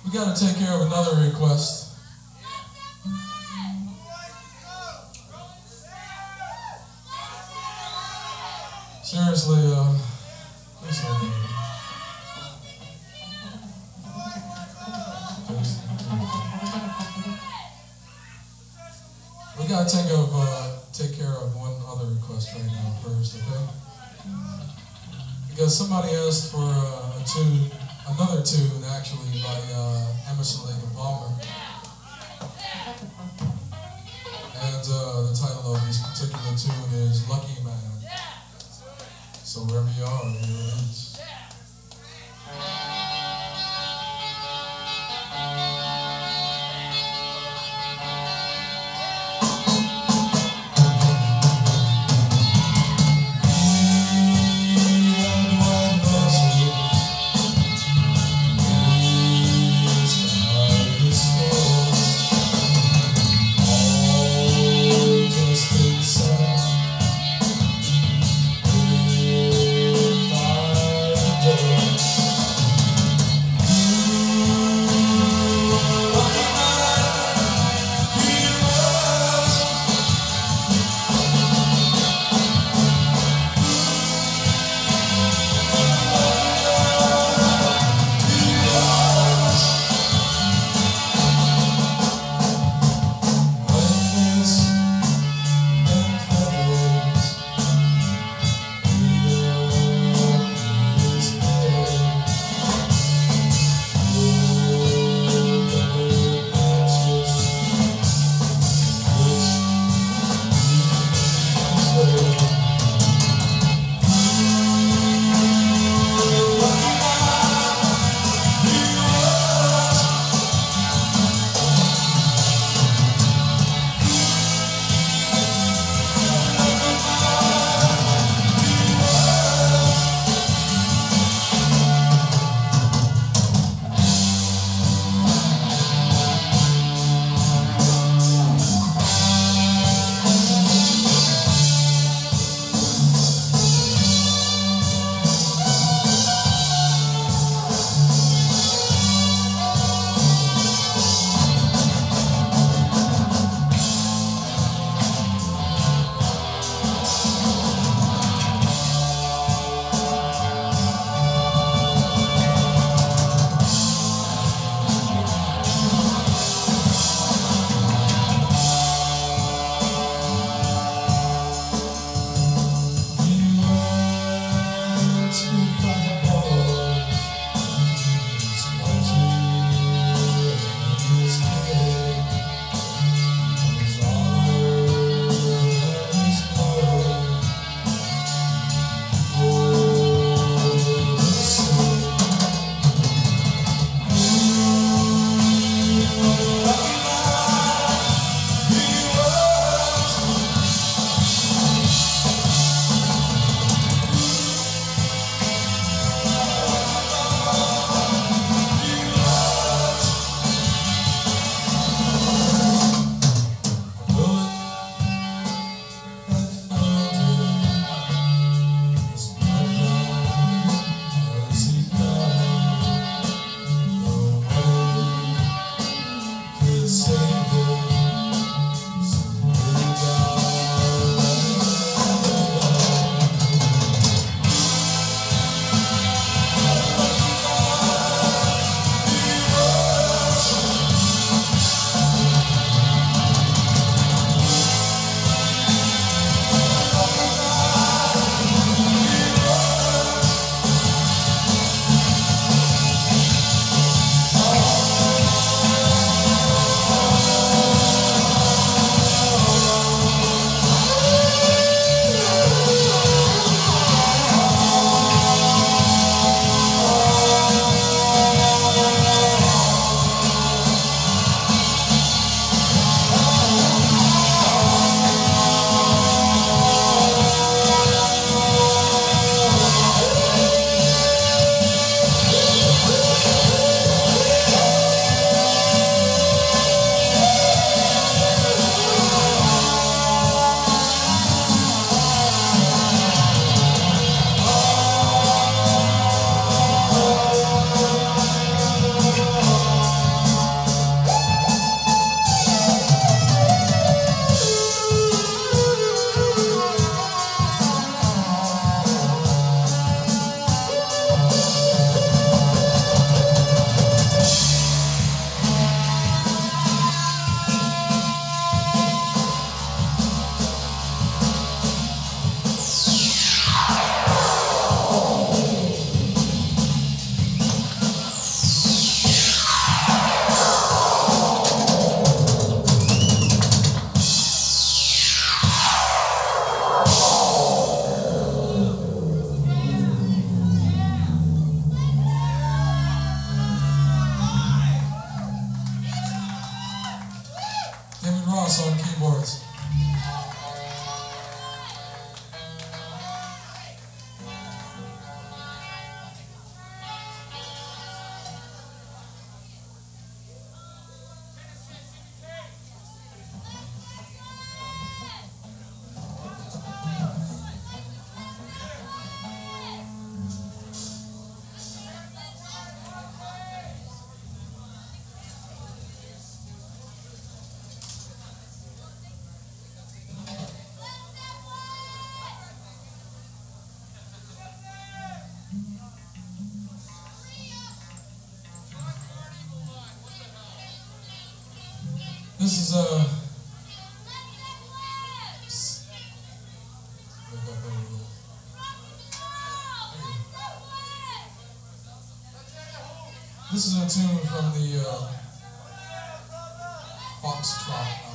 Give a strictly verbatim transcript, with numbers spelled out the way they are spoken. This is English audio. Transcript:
We got to take care of another request. Seriously, uh, please don't do it. We got to take of uh, take care of one other request right now first, okay? Because somebody asked for uh, a tune, another tune actually by uh, Emerson, Lake and Palmer. And uh, the title of this particular tune is Lucky Man. So wherever you are, here it is. Inside. This is a. Uh, This is a tune from the uh, Foxtrot album.